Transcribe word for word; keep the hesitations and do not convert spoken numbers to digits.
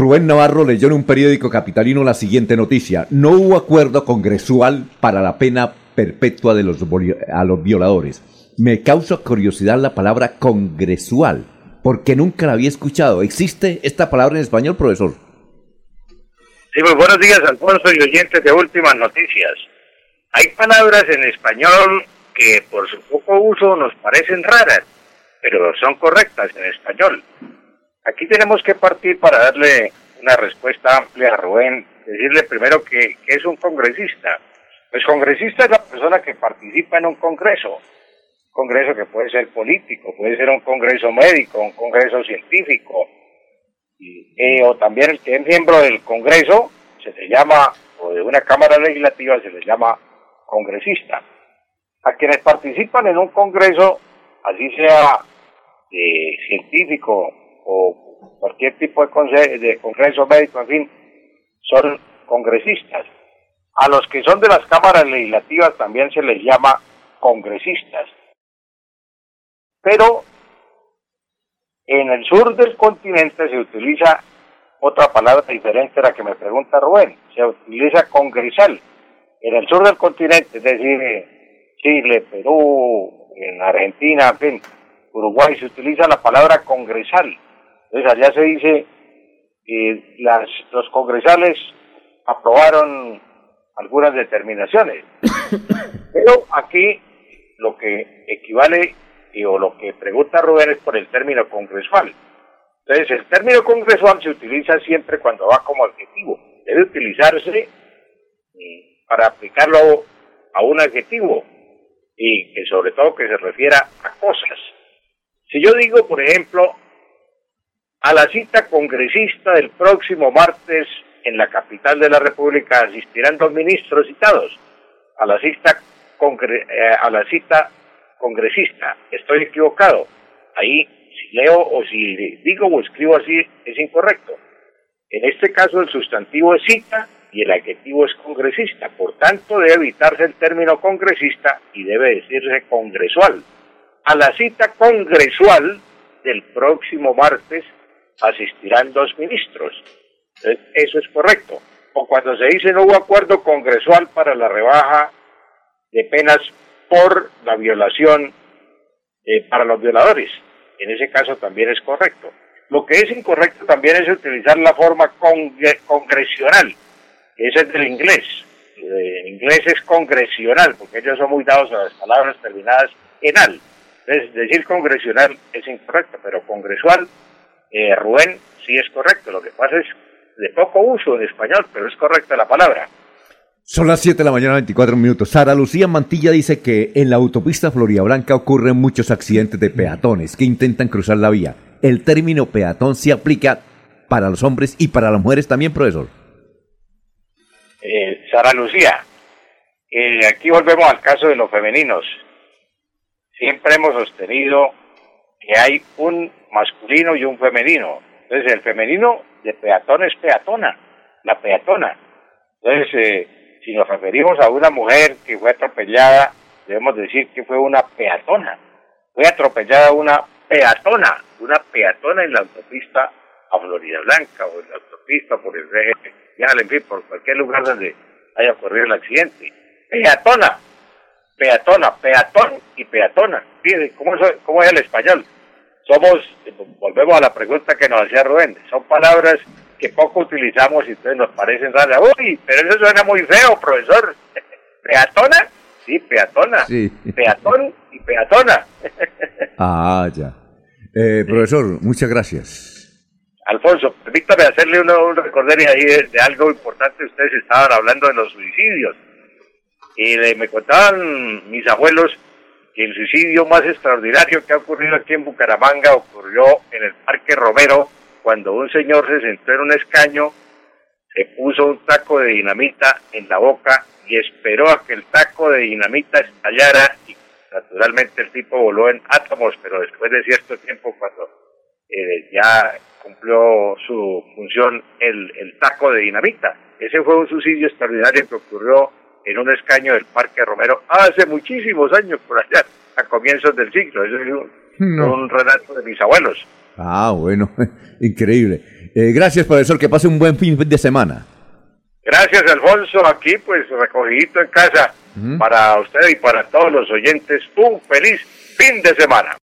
Rubén Navarro leyó en un periódico capitalino la siguiente noticia. No hubo acuerdo congresual para la pena perpetua de los, a los violadores. Me causa curiosidad la palabra congresual, porque nunca la había escuchado. ¿Existe esta palabra en español, profesor? Sí, muy buenos días, Alfonso y oyentes de Últimas Noticias. Hay palabras en español que por su poco uso nos parecen raras, pero son correctas en español. Aquí tenemos que partir para darle una respuesta amplia a Rubén, decirle primero que, que es un congresista. Pues congresista es la persona que participa en un congreso, un congreso que puede ser político, puede ser un congreso médico, un congreso científico, y, eh, o también el que es miembro del congreso, se le llama, o de una cámara legislativa se les llama congresista. A quienes participan en un congreso, así sea eh, científico o cualquier tipo de, conse- de congreso médico, en fin, son congresistas. A los que son de las cámaras legislativas también se les llama congresistas. Pero en el sur del continente se utiliza otra palabra diferente a la que me pregunta Rubén, se utiliza congresal. En el sur del continente, es decir, Chile, Perú, en Argentina, en fin, Uruguay, se utiliza la palabra congresal. Entonces allá se dice que las, los congresales aprobaron algunas determinaciones. Pero aquí lo que equivale y, o lo que pregunta Rubén es por el término congresual. Entonces el término congresual se utiliza siempre cuando va como adjetivo. Debe utilizarse para aplicarlo a un adjetivo y que sobre todo que se refiera a cosas. Si yo digo, por ejemplo, a la cita congresista del próximo martes en la capital de la República asistirán dos ministros citados. A la cita, congre- eh, a la cita congresista, estoy equivocado. Ahí, si leo o si digo o escribo así, es incorrecto. En este caso, el sustantivo es cita y el adjetivo es congresista. Por tanto, debe evitarse el término congresista y debe decirse congresual. A la cita congresual del próximo martes asistirán dos ministros. Entonces, eso es correcto. O cuando se dice no hubo acuerdo congresual para la rebaja de penas por la violación eh, para los violadores. En ese caso también es correcto. Lo que es incorrecto también es utilizar la forma congre- congresional, que esa es del inglés. Eh, en inglés es congresional, porque ellos son muy dados a las palabras terminadas en al. Entonces, decir congresional es incorrecto, pero congresual, eh, Rubén, sí es correcto. Lo que pasa es de poco uso en español, pero es correcta la palabra. Son las siete de la mañana, veinticuatro minutos. Sara Lucía Mantilla dice que en la autopista Floridablanca ocurren muchos accidentes de peatones que intentan cruzar la vía. ¿El término peatón se aplica para los hombres y para las mujeres también, profesor? Eh, Sara Lucía, eh, aquí volvemos al caso de los femeninos. Siempre hemos sostenido que hay un masculino y un femenino. Entonces, el femenino de peatón es peatona, la peatona. Entonces, eh, si nos referimos a una mujer que fue atropellada, debemos decir que fue una peatona. Fue atropellada una peatona, una peatona en la autopista a Floridablanca o en la autopista por el eje vial, en fin, por cualquier lugar donde haya ocurrido el accidente. Peatona, peatona, peatón y peatona. Fíjense, ¿cómo, cómo es el español? Somos, volvemos a la pregunta que nos hacía Rubén, son palabras que poco utilizamos y entonces nos parecen raras. Uy, pero eso suena muy feo, profesor. ¿Peatona? Sí, peatona. Sí. Peatón y peatona. Ah, ya. Eh, profesor, muchas gracias. Alfonso, permítame hacerle uno, un recordario ahí de, de algo importante. Ustedes estaban hablando de los suicidios. Y le, me contaban mis abuelos que el suicidio más extraordinario que ha ocurrido aquí en Bucaramanga ocurrió en el Parque Romero, cuando un señor se sentó en un escaño, se puso un taco de dinamita en la boca y esperó a que el taco de dinamita estallara y naturalmente el tipo voló en átomos, pero después de cierto tiempo, cuando eh, ya cumplió su función el, el taco de dinamita. Ese fue un suicidio extraordinario que ocurrió en un escaño del Parque Romero hace muchísimos años por allá, a comienzos del siglo. Eso es un, no. un relato de mis abuelos. Ah, bueno, increíble. Eh, gracias, profesor. Que pase un buen fin de semana. Gracias, Alfonso. Aquí, pues, recogidito en casa. Uh-huh. Para usted y para todos los oyentes, un feliz fin de semana.